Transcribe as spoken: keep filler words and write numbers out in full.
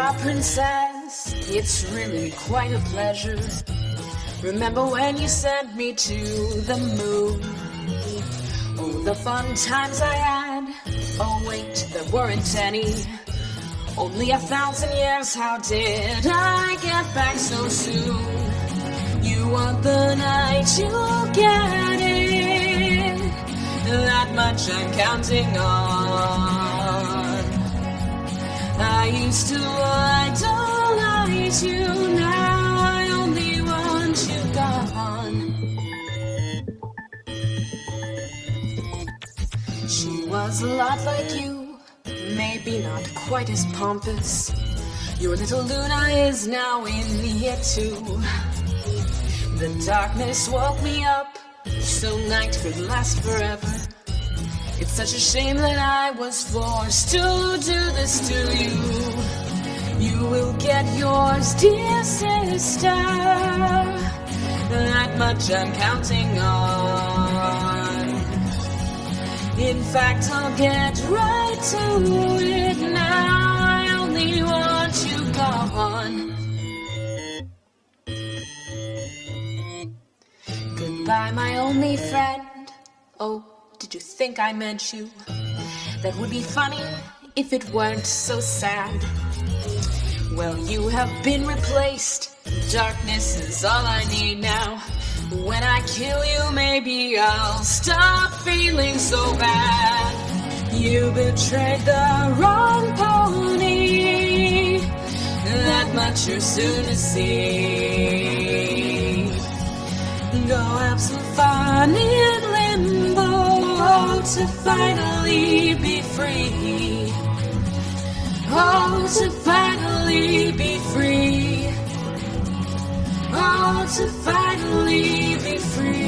my princess, it's really quite a pleasure. Remember when you sent me to the moon? Oh, the fun times I had. Oh wait, there weren't any. Only a thousand years, how did I get back so soon? You want the night, you'll get it. That much I'm counting on. I used to idolize you, now I only want you gone. She was a lot like you, maybe not quite as pompous. Your little Luna is now in here too. The darkness woke me up, so night could last forever. It's such a shame that I was forced to do this to you. You will get yours, dear sister. That much I'm counting on. In fact, I'll get right to it now. I only want you gone. Goodbye, my only friend. Oh, did you think I meant you? That would be funny if it weren't so sad. Well, you have been replaced. Darkness is all I need now. When I kill you, maybe I'll stop feeling so bad. You betrayed the wrong pony. That much you're soon to see. Go have some fun in limbo to finally be free. Oh, to finally be free. Oh, to finally be free.